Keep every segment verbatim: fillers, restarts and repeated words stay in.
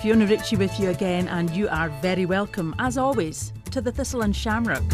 Fiona Ritchie with you again, and you are very welcome, as always, to the Thistle and Shamrock.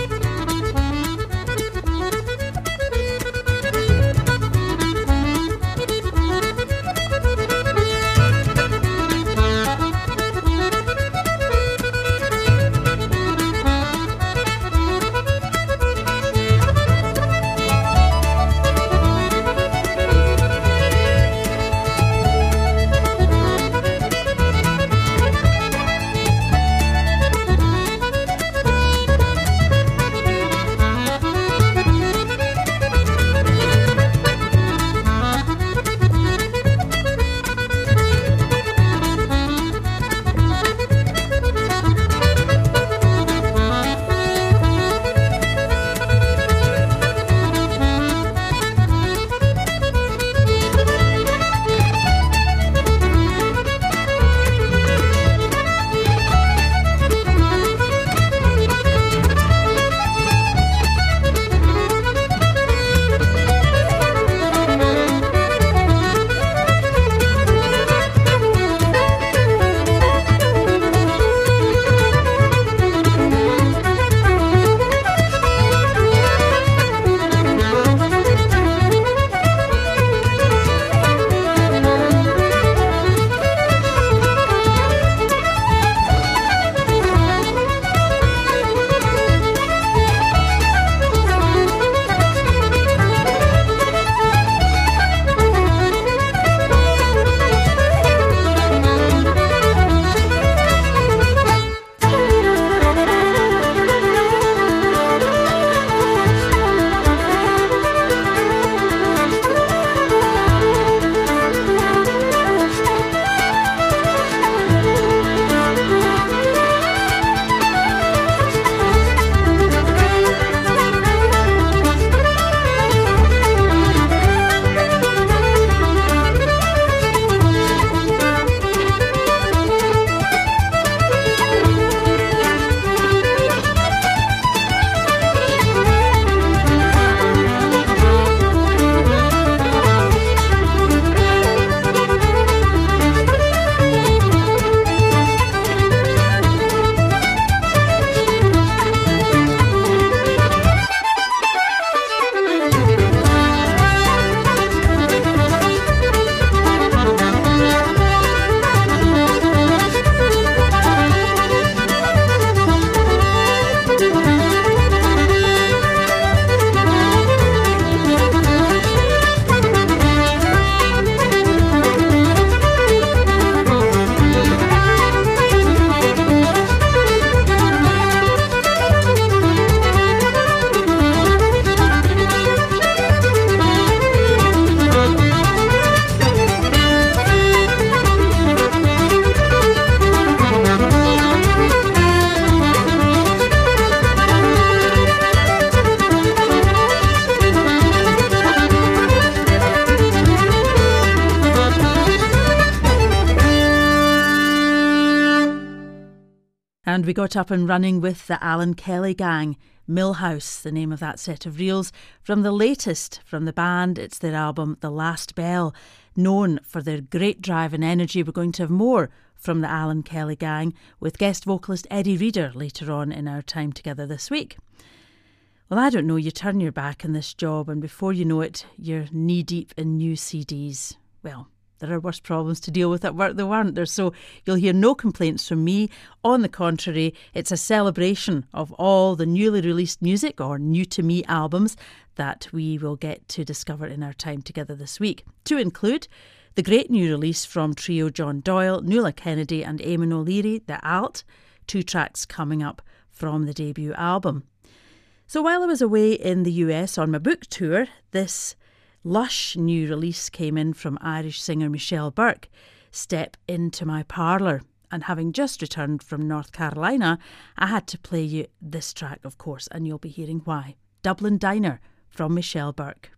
And we got up and running with the Alan Kelly Gang, Millhouse, the name of that set of reels, from the latest from the band. It's their album The Last Bell, known for their great drive and energy. We're going to have more from the Alan Kelly Gang with guest vocalist Eddie Reader later on in our time together this week. Well, I don't know, you turn your back on this job and before you know it, you're knee-deep in new C Ds. Well, there are worse problems to deal with at work, though, aren't there? So you'll hear no complaints from me. On the contrary, it's a celebration of all the newly released music or new-to-me albums that we will get to discover in our time together this week, to include the great new release from trio John Doyle, Nuala Kennedy and Eamon O'Leary, The Alt, two tracks coming up from the debut album. So while I was away in the U S on my book tour, this lush new release came in from Irish singer Michelle Burke, Step Into My Parlour. And having just returned from North Carolina, I had to play you this track, of course, and you'll be hearing why. Dublin Diner from Michelle Burke.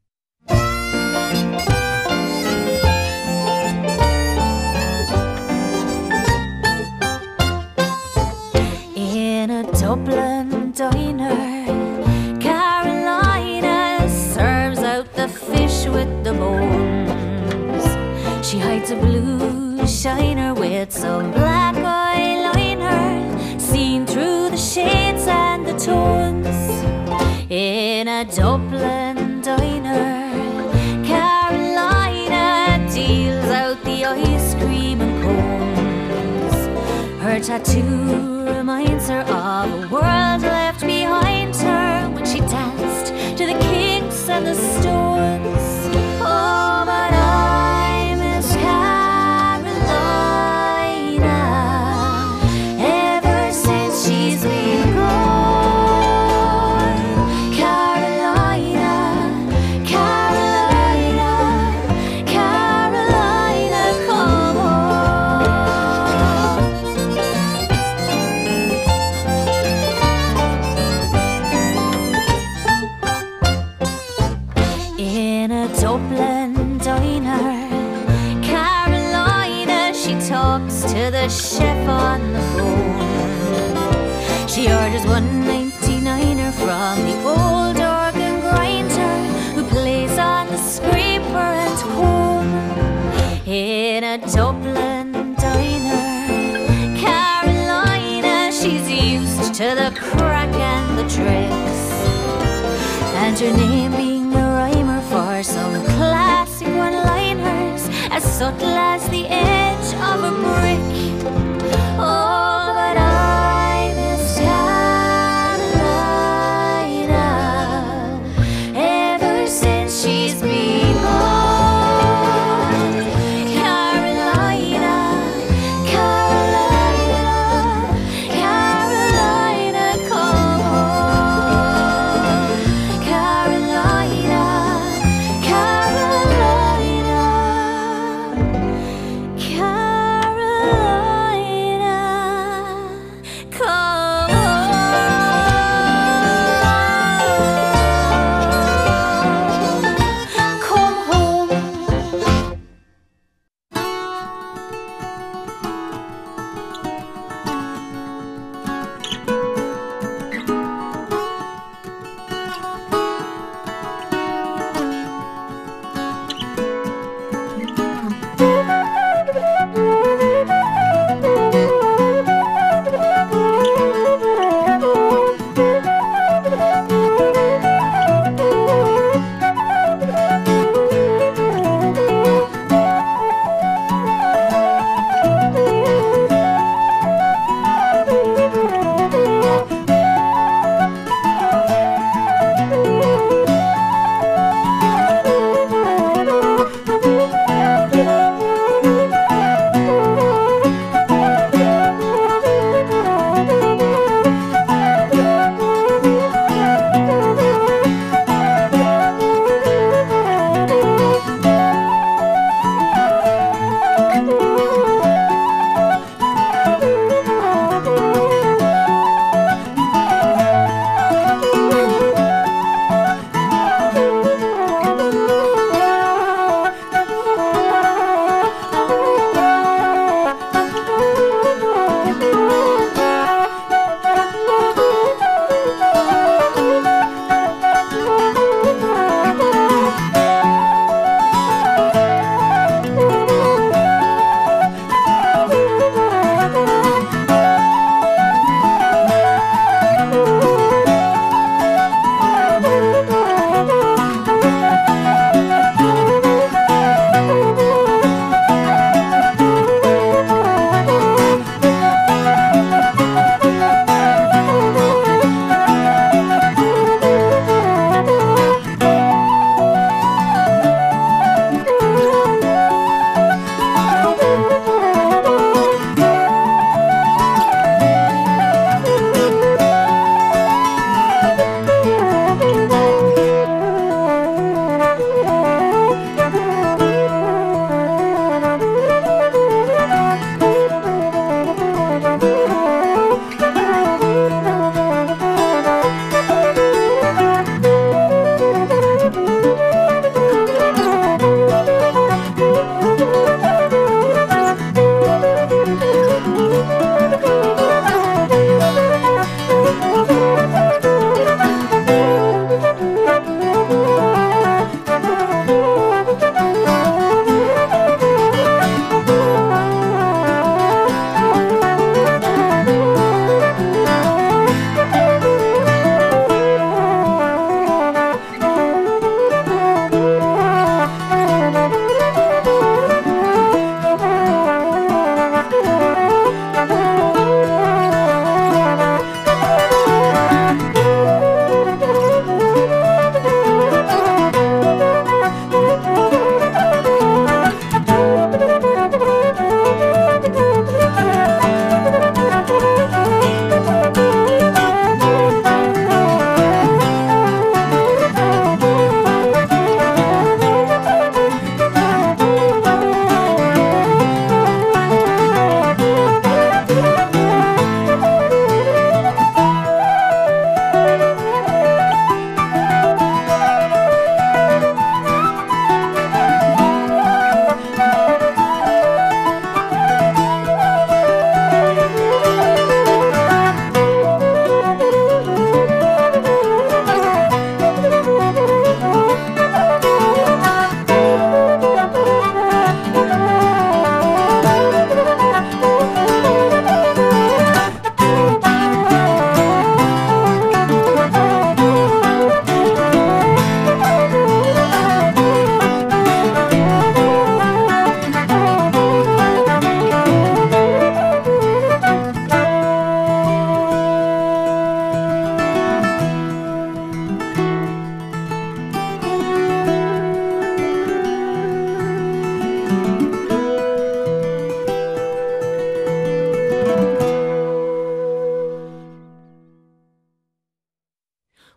In a Dublin diner, Carolina serves out the with the bones. She hides a blue shiner with some black eyeliner seen through the shades and the tones. In a Dublin diner, Carolina deals out the ice cream and cones. Her tattoo reminds her of a world left behind her when she danced to the Kinks and the Stones. Oh, but I miss Carolina ever since she's been gone. Carolina, Carolina, Carolina, come home. In a Dublin diner, Carolina, she talks to the chef on the phone. She orders one ninety-niner from the old organ grinder who plays on the scraper and comb. In a Dublin diner, Carolina, she's used to the crack and the tricks, and her name being a rhymer for some classic one-liners as subtle as the edge of a brick. Oh, but I miss Carolina ever since she's been gone. Carolina, Carolina, Carolina, come home. Carolina, Carolina, Carolina.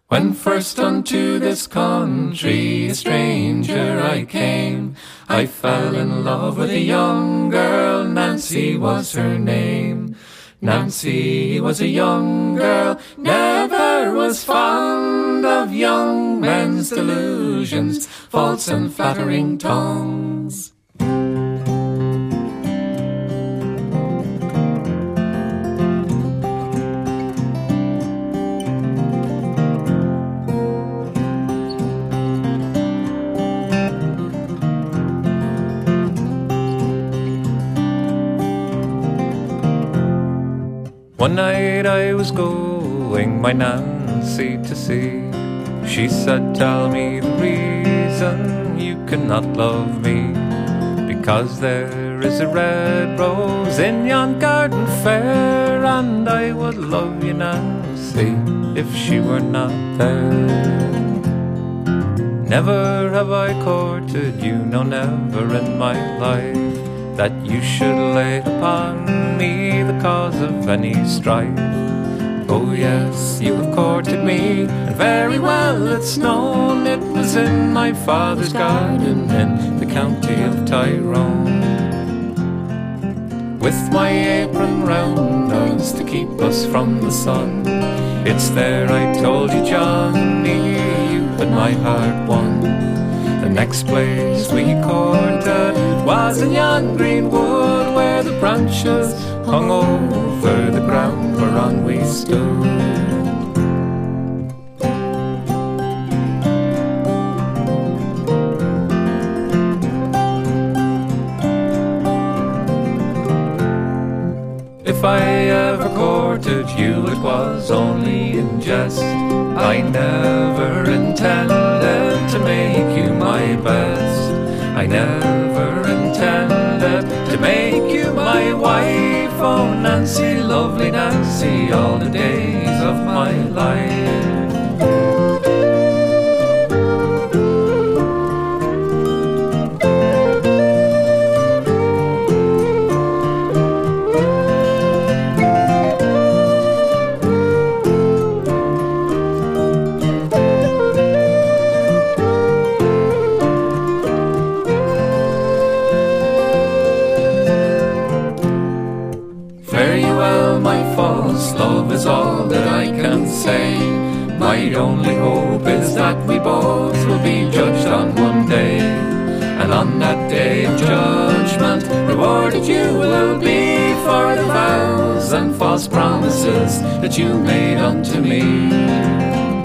When first unto this country a stranger I came, I fell in love with a young girl, Nancy was her name. Nancy was a young girl, never was fond of young men's delusions, false and flattering tongues. One night I was going my Nancy to see. She said, tell me the reason you cannot love me. Because there is a red rose in yon garden fair, and I would love you, Nancy, if she were not there. Never have I courted you, no, never in my life, that you should lay upon me the cause of any strife. Oh yes, you have courted me, and very well it's known. It was in my father's garden in the county of Tyrone, with my apron round us to keep us from the sun. It's there I told you, Johnny, you had my heart won. The next place we courted was in yon green wood, where the branches hung over the ground whereon we stood. If I ever courted you, it was only in jest. I never intended to make you my best. I never intended to make you my wife. Oh Nancy, lovely Nancy, all the days of my life. Love is all that I can say. My only hope is that we both will be judged on one day, and on that day of judgment rewarded you will be for the vows and false promises that you made unto me.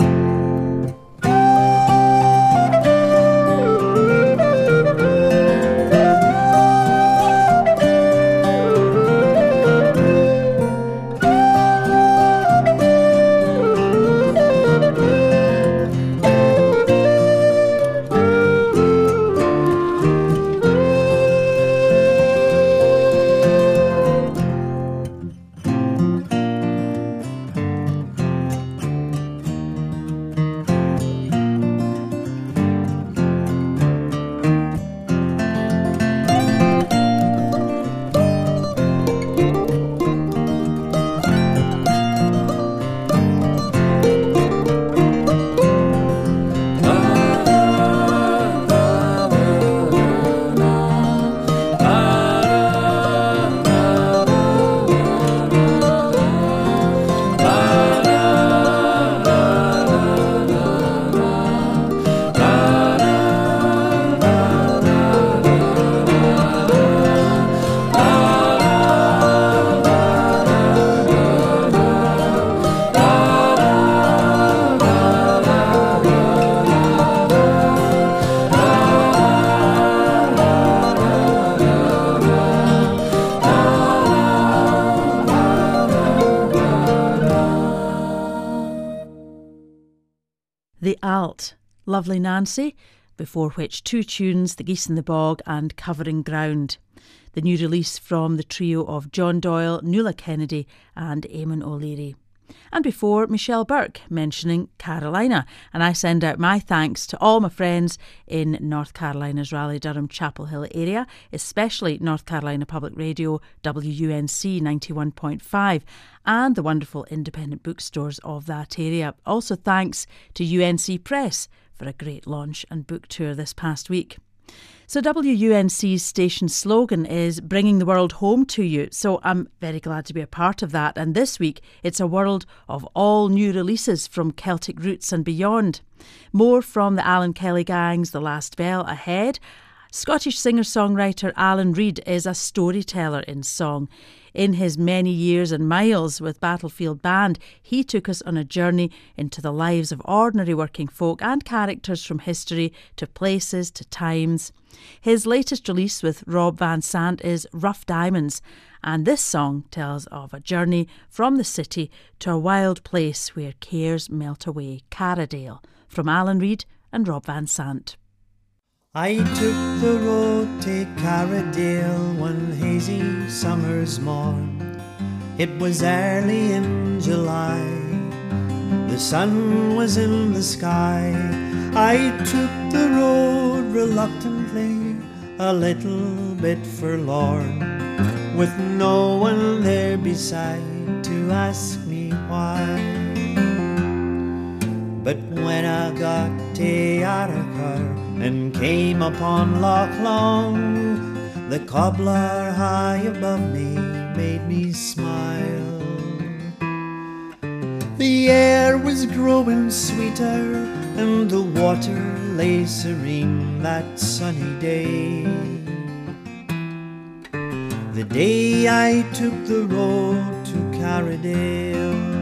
The Alt, Lovely Nancy, before which two tunes, The Geese in the Bog and Covering Ground. The new release from the trio of John Doyle, Nuala Kennedy and Eamon O'Leary. And before, Michelle Burke mentioning Carolina. And I send out my thanks to all my friends in North Carolina's Raleigh-Durham Chapel Hill area, especially North Carolina Public Radio, W U N C ninety-one point five, and the wonderful independent bookstores of that area. Also thanks to U N C Press for a great launch and book tour this past week. So W U N C's station slogan is bringing the world home to you. So I'm very glad to be a part of that. And this week, it's a world of all new releases from Celtic roots and beyond. More from the Alan Kelly Gang's The Last Bell ahead. Scottish singer-songwriter Alan Reid is a storyteller in song. In his many years and miles with Battlefield Band, he took us on a journey into the lives of ordinary working folk and characters from history to places to times. His latest release with Rob Van Sant is Rough Diamonds, and this song tells of a journey from the city to a wild place where cares melt away, Caradale, from Alan Reid and Rob Van Sant. I took the road to Caradale one hazy summer's morn. It was early in July, the sun was in the sky. I took the road reluctantly, a little bit forlorn, with no one there beside to ask me why. But when I got to Arachar and came upon Loch Long, the cobbler high above me made me smile. The air was growing sweeter and the water lay serene that sunny day. The day I took the road to Caradale,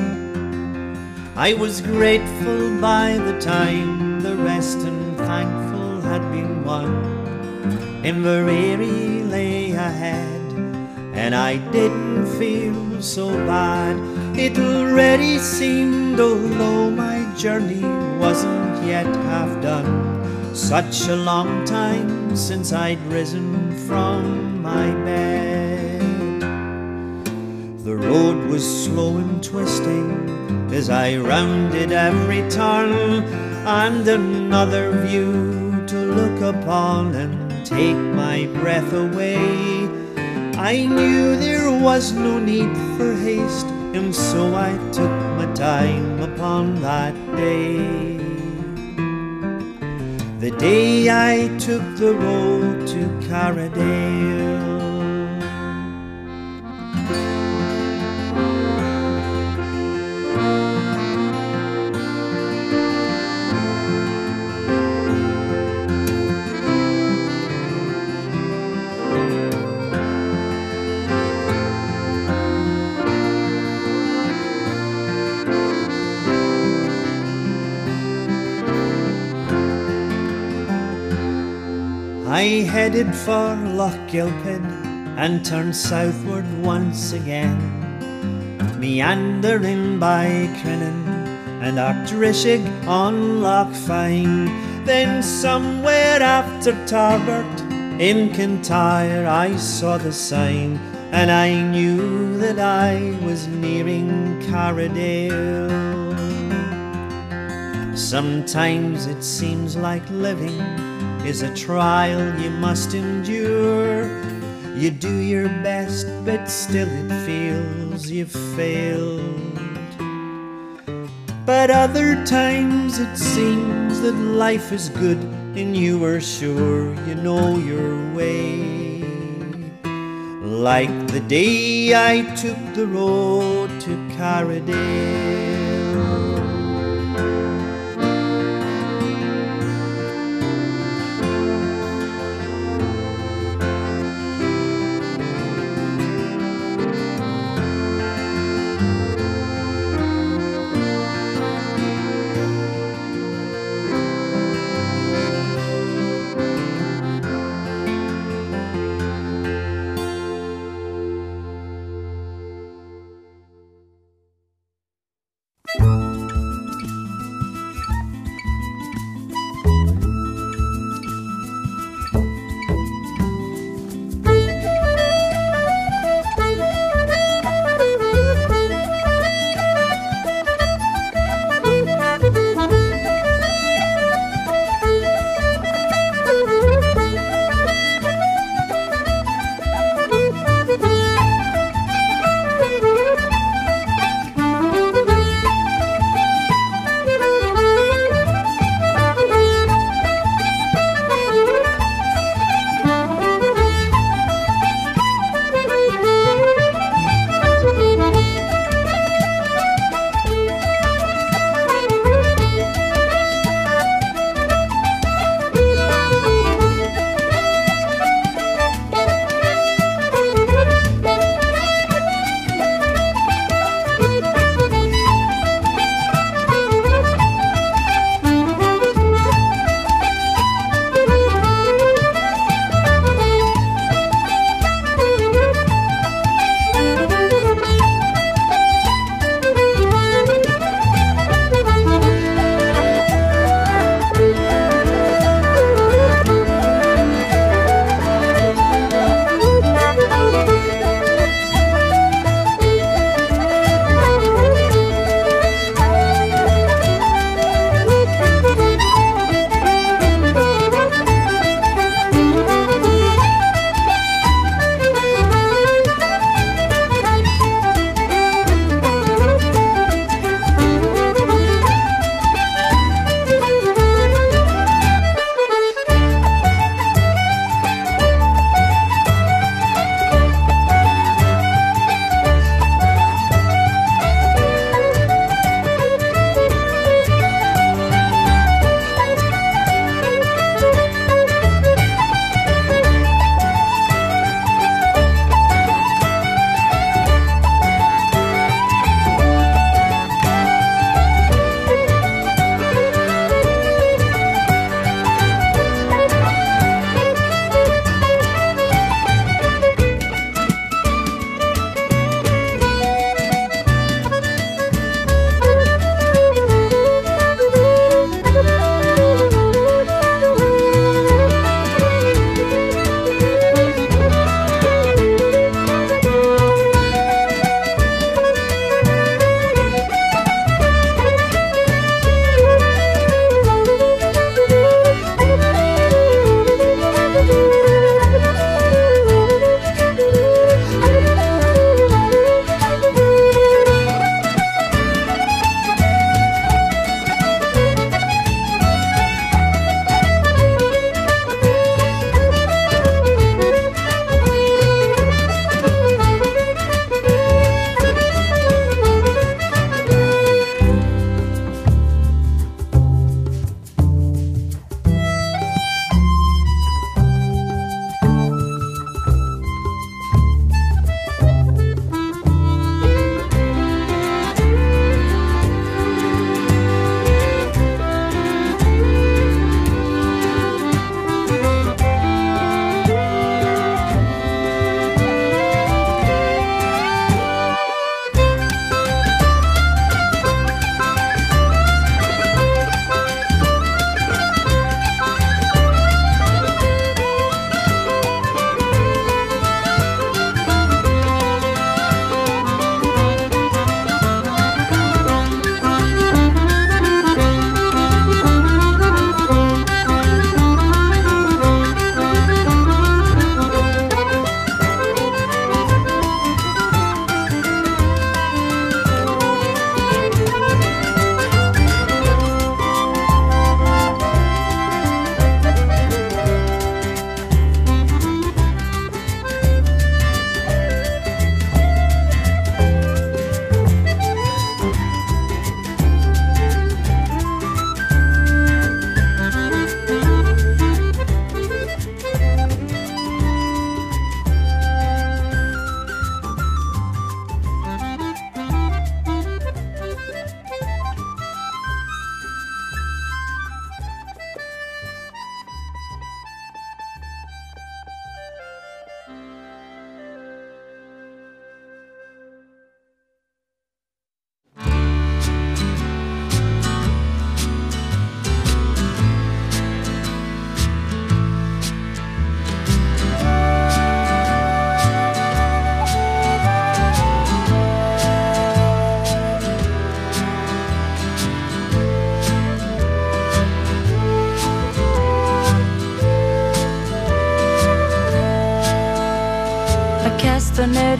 I was grateful by the time the rest and thankful had been won. Inverary lay ahead, and I didn't feel so bad. It already seemed, although my journey wasn't yet half done, such a long time since I'd risen from my bed. The road was slow and twisting as I rounded every turn, and another view to look upon and take my breath away. I knew there was no need for haste, and so I took my time upon that day. The day I took the road to Caradale. I headed for Loch Gilpin and turned southward once again, meandering by Crinan and Arcturishig on Loch Fyne. Then somewhere after Tarbert in Kintyre I saw the sign, and I knew that I was nearing Caradale. Sometimes it seems like living is a trial you must endure. You do your best, but still it feels you've failed. But other times it seems that life is good and you are sure you know your way. Like the day I took the road to Caradale.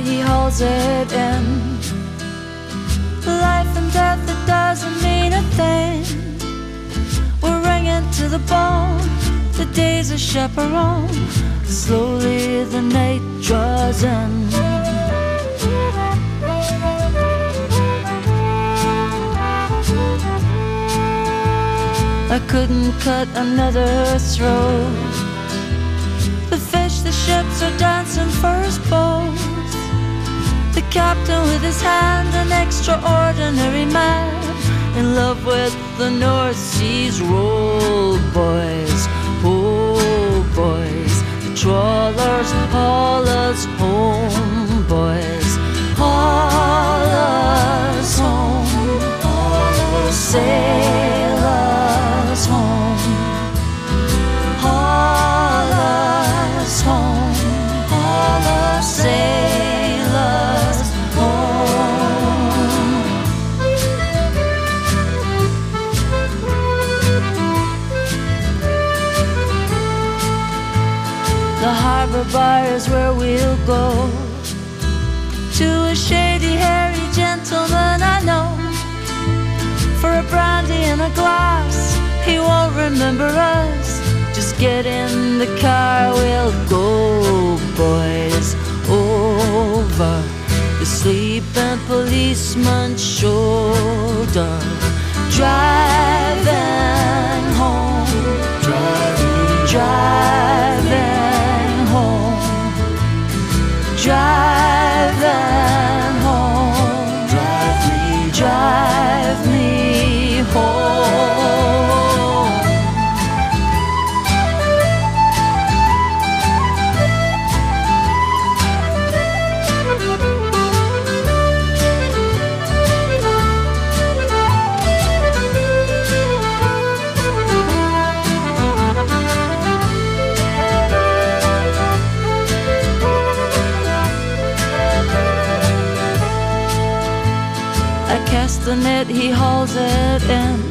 he hauls it in. Life and death, it doesn't mean a thing. We're ringing to the bone, the day's a chaperone. Slowly the night draws in. I couldn't cut another throat. The fish, the ships are dancing for his boat. The captain with his hand, an extraordinary man, in love with the North Sea's roll, boys, oh boys. The trawlers haul us home, boys, haul us home, haul us, sail us home, haul us home, haul us, sail us home. The harbor bar is where we'll go, to a shady, hairy gentleman I know. For a brandy and a glass, he won't remember us. Just get in the car, we'll go, boys, over the sleeping policeman's shoulder. Driving home, driving, driving home, driving home, drive me, drive me home. Cast the net, he hauls it in.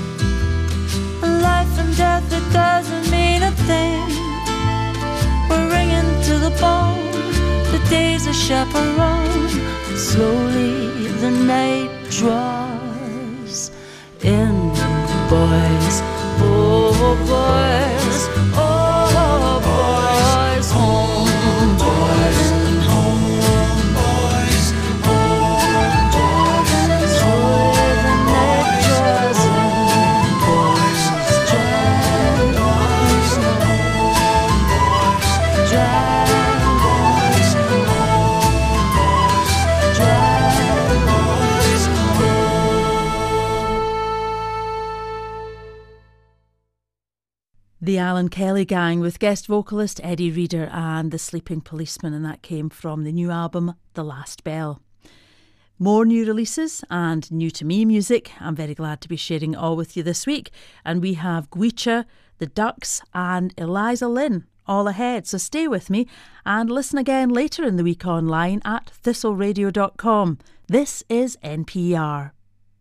Life and death, it doesn't mean a thing. We're ringing to the bone, the day's a chaperone. Slowly the night draws in, boys, oh boys, oh boys, home, boys, home, boys, home, boys. The night draws in, boys, drive, boys, home, boys, drive, boys, home, boys, drive, boys, home. The Alan Kelly Gang with guest vocalist Eddie Reader and The Sleeping Policeman, and that came from the new album The Last Bell. More new releases and new to me music. I'm very glad to be sharing it all with you this week. And we have Gwicha, The Ducks and Eliza Lynn all ahead. So stay with me and listen again later in the week online at thistle radio dot com. This is N P R.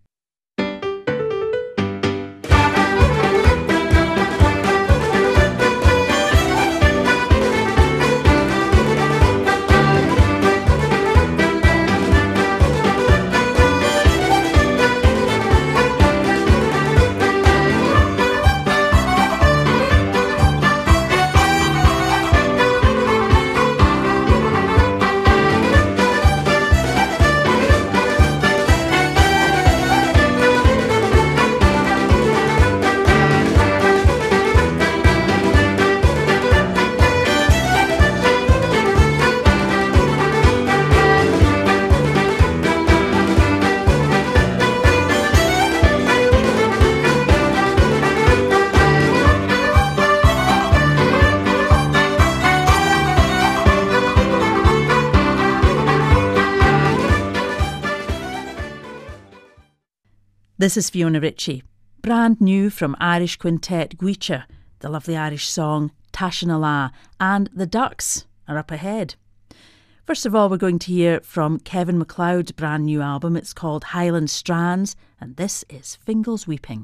This is Fiona Ritchie, brand new from Irish quintet Gwicha, the lovely Irish song Tashinala, and The Ducks are up ahead. First of all, we're going to hear from Kevin MacLeod's brand new album. It's called Highland Strands, and this is Fingal's Weeping.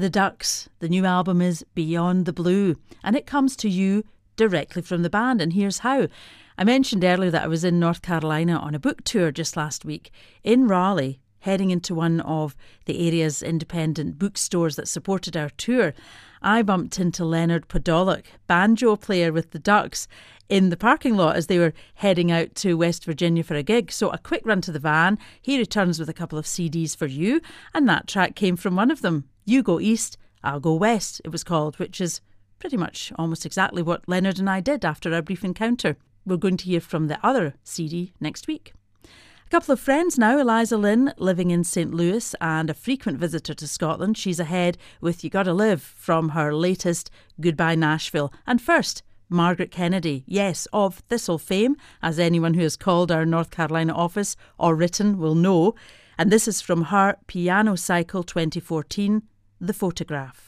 The Ducks. The new album is Beyond the Blue, and it comes to you directly from the band, and here's how. I mentioned earlier that I was in North Carolina on a book tour just last week in Raleigh, heading into one of the area's independent bookstores that supported our tour. I bumped into Leonard Podolak, banjo player with the Ducks, in the parking lot as they were heading out to West Virginia for a gig. So a quick run to the van. He returns with a couple of C Ds for you, and that track came from one of them. You Go East, I'll Go West, it was called, which is pretty much almost exactly what Leonard and I did after our brief encounter. We're going to hear from the other C D next week. A couple of friends now. Eliza Lynn, living in Saint Louis and a frequent visitor to Scotland. She's ahead with You Gotta Live from her latest Goodbye Nashville. And first, Margaret Kennedy, yes, of Thistle fame, as anyone who has called our North Carolina office or written will know. And this is from her Piano Cycle twenty fourteen, The Photograph.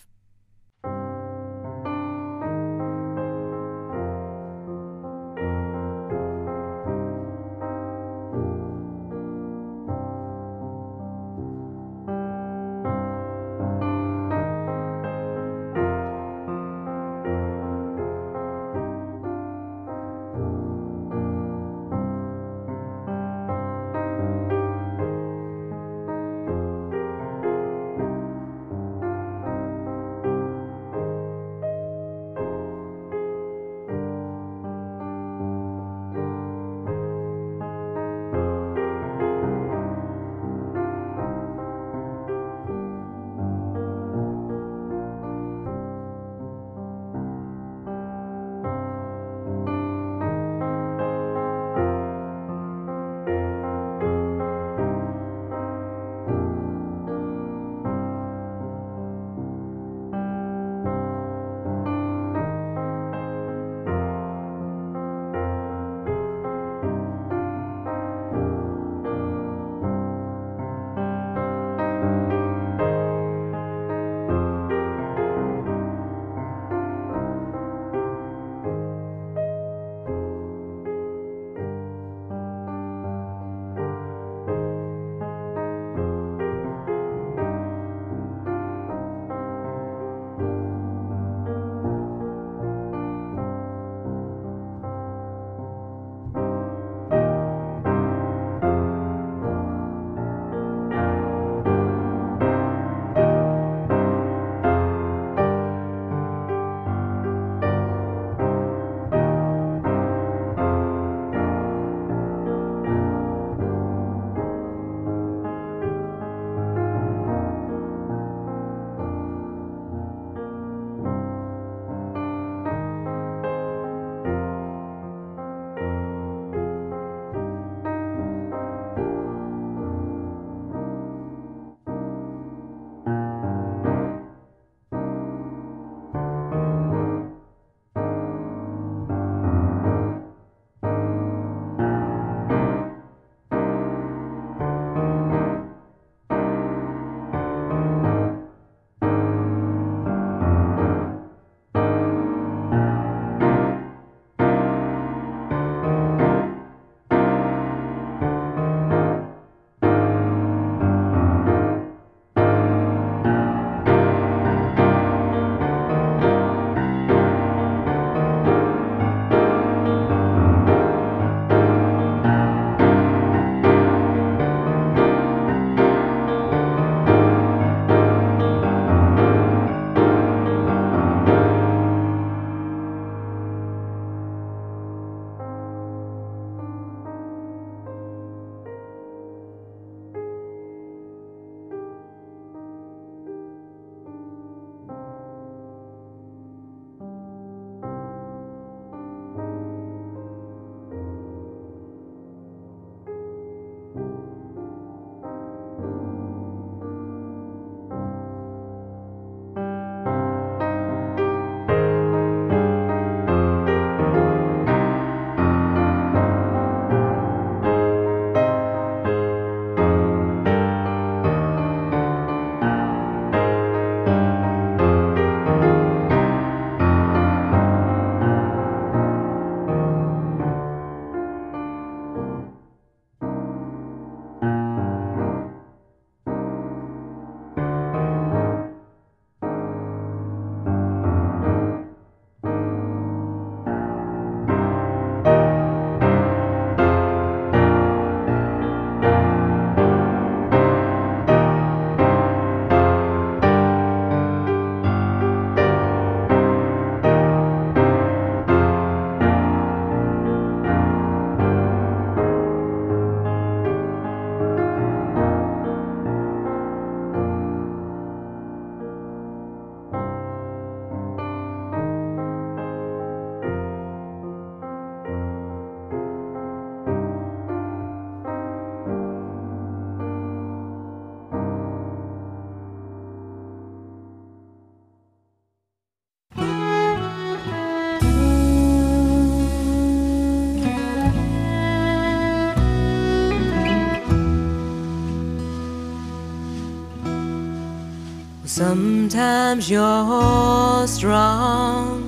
Sometimes you're strong,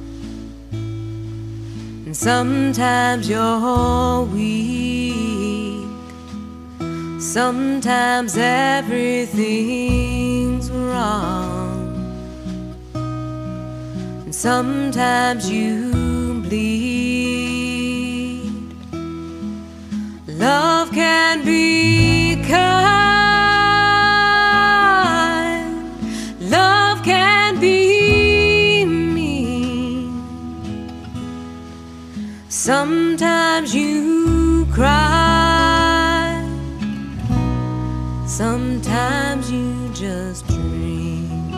and sometimes you're weak. Sometimes everything's wrong, and sometimes you bleed. Love can be kind. Love can be mean. Sometimes you cry. Sometimes you just dream.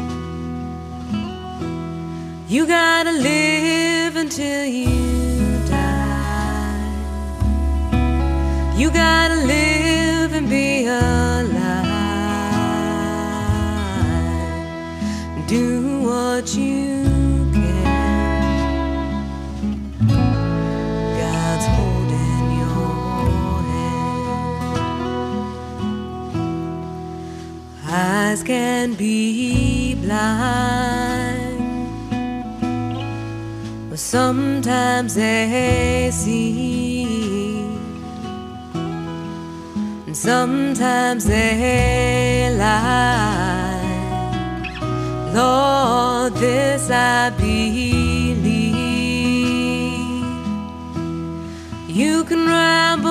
You gotta live until you die. You gotta live and be alive. Do what you can. God's holding your hand. Eyes can be blind, but sometimes they see, and sometimes they lie. Lord, this I believe. You can ramble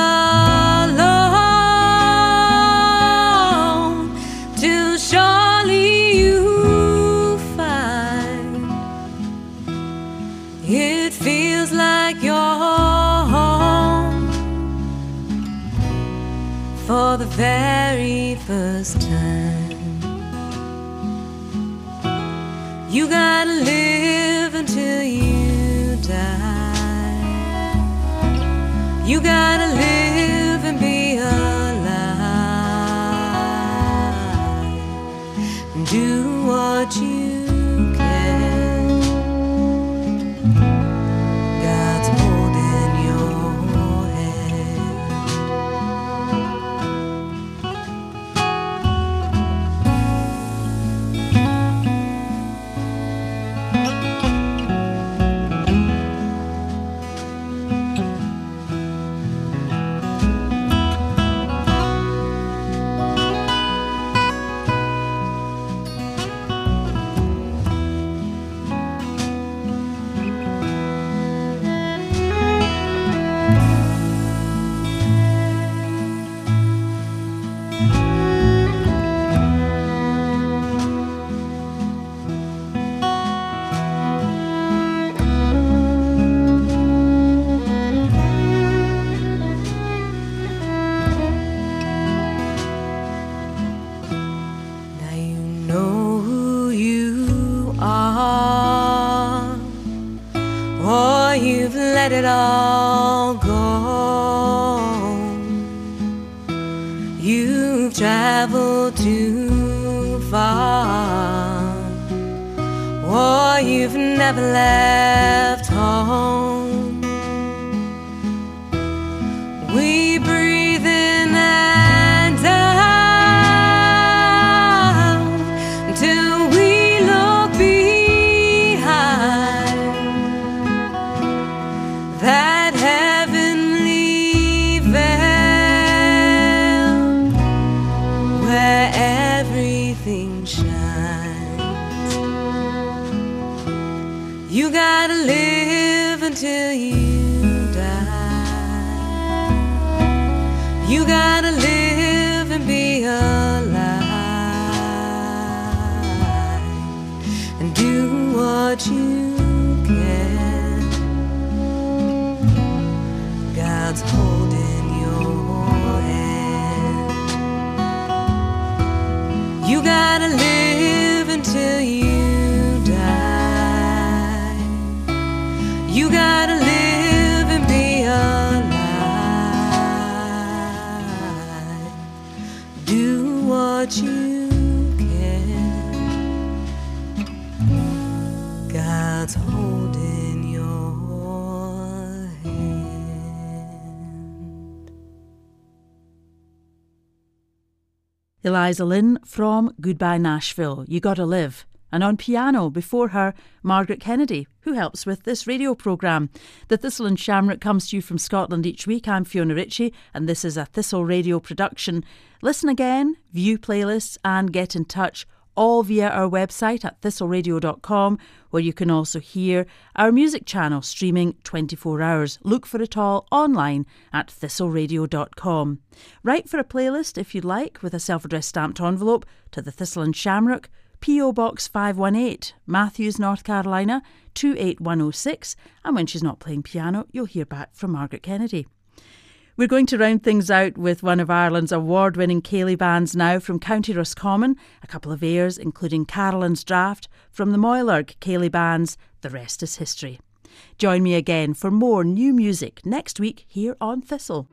alone till surely you find it feels like you're home for the very first time. You gotta live until you die. You gotta live and be alive. Do what you can. God's holding your hand. Let it all go. You've traveled too far, or you've never left home. We breathe in and out until we look behind that heavenly veil where everything shines. You gotta live until you die. You gotta live and be alive and do what you can. God's holding your hand. You gotta live until you die. You gotta live and be alive. Do what you can. God's holding your hand. Eliza Lynn from Goodbye Nashville, You Gotta Live. And on piano, before her, Margaret Kennedy, who helps with this radio programme. The Thistle and Shamrock comes to you from Scotland each week. I'm Fiona Ritchie, and this is a Thistle Radio production. Listen again, view playlists, and get in touch, all via our website at thistle radio dot com, where you can also hear our music channel streaming twenty-four hours. Look for it all online at thistle radio dot com. Write for a playlist if you'd like, with a self-addressed stamped envelope to the Thistle and Shamrock, P O Box five one eight, Matthews, North Carolina, two eight one oh six, and when she's not playing piano, you'll hear back from Margaret Kennedy. We're going to round things out with one of Ireland's award-winning céilí bands now from County Roscommon, a couple of airs including Carolyn's Draft from the Moylurg céilí bands. The rest is history. Join me again for more new music next week here on Thistle.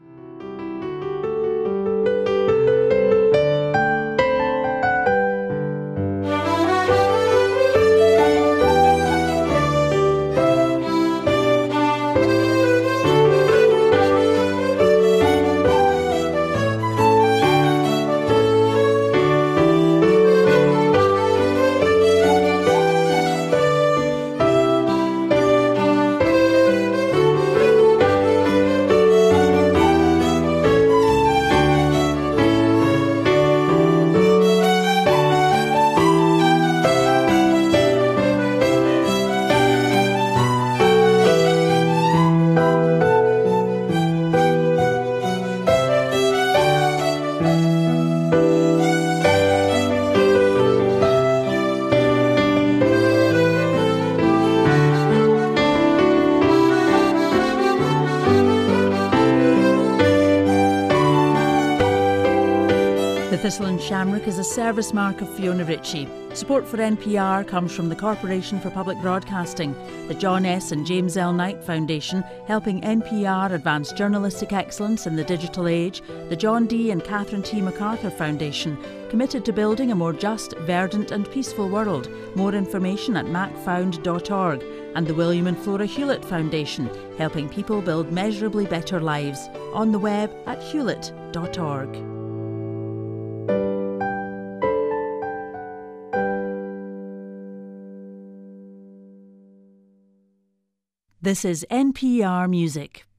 Thistle and Shamrock is a service mark of Fiona Ritchie. Support for N P R comes from the Corporation for Public Broadcasting, the John S. and James L. Knight Foundation, helping N P R advance journalistic excellence in the digital age, the John D. and Catherine T. MacArthur Foundation, committed to building a more just, verdant and peaceful world. More information at mac found dot org, and the William and Flora Hewlett Foundation, helping people build measurably better lives. On the web at hewlett dot org. This is N P R Music.